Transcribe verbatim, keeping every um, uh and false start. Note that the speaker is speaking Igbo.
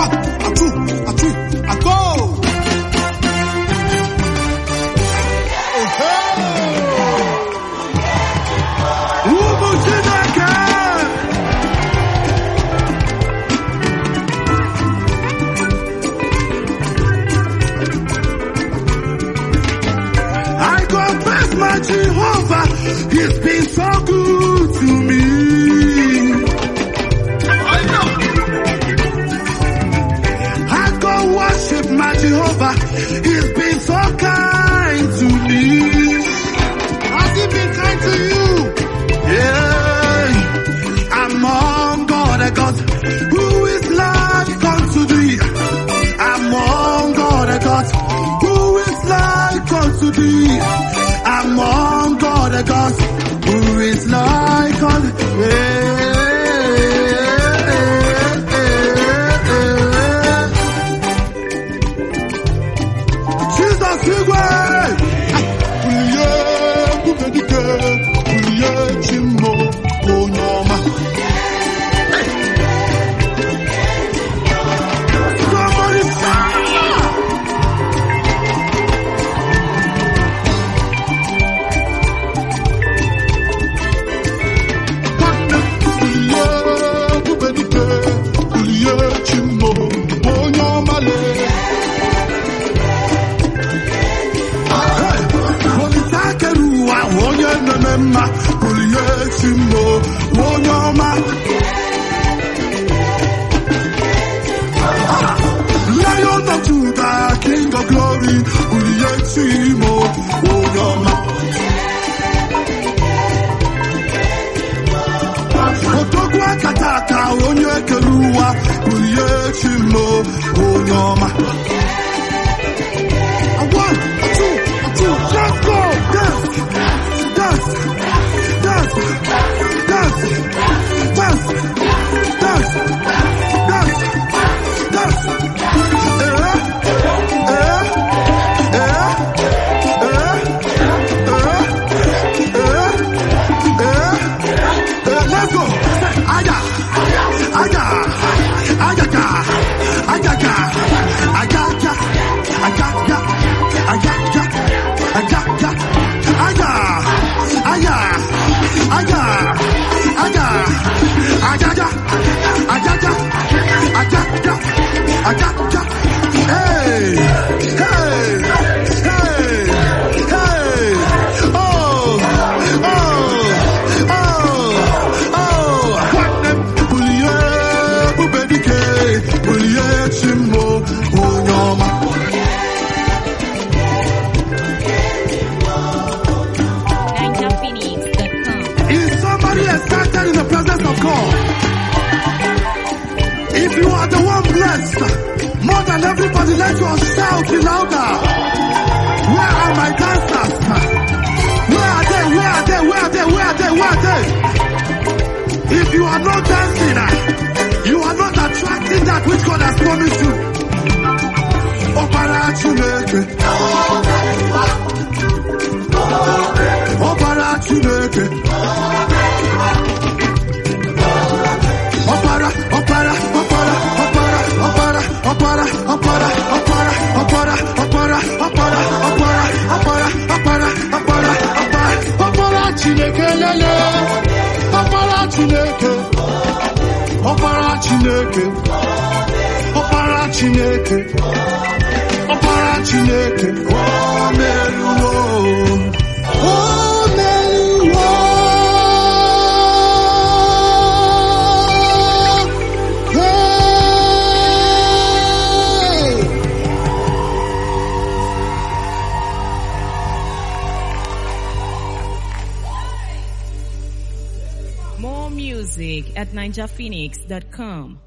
One, a two, a three, a go. Ubu Chineke. I confess my Jehovah, He's been so good to me. Worship my Jehovah, He's been so kind to me. Has He been kind to you? Yeah. Among God, a God who is like unto thee. Among God, a God who is like unto thee. Among God, a God who is like unto thee. Lion of Judah, King of glory, Ulietimo, Onyoma. Otogwa kataka, onye keruwa, Ulietimo, Onyoma. A one, a two, a two, let's go, dance, dance, dance, dance, dance, dance, dance, dance. Let's go. Aya, aya, ayaka, ayaka, ayaka, ayaka, ayaka, ayaka, aya, aya, aya, aya, ayaka, ayaka, ayaka, ayaka. Hey, hey, hey, hey. Oh, oh, oh, oh. What them puliye, ubedike, puliye chimo, onyoma. Niger Phoenix dot com. Is somebody excited in the presence of God? If you are the one blessed, more than everybody, let your shout be louder. Where are my dancers? Where are they? Where are they? Where are they? Where are they? Where are they? If you are not dancing, you are not attracting that which God has promised you. Opara Chineke. Opara Chineke. Opara, opara, opara, opara, opara, opara, opara, opara, opara, opara, opara, opara, opara, opara, opara, opara, opara Chineke lele, opara Chineke, opara Chineke, opara Chineke, opara Chineke, oh meluwo, oh meluwo. More music at Niger Phoenix dot com.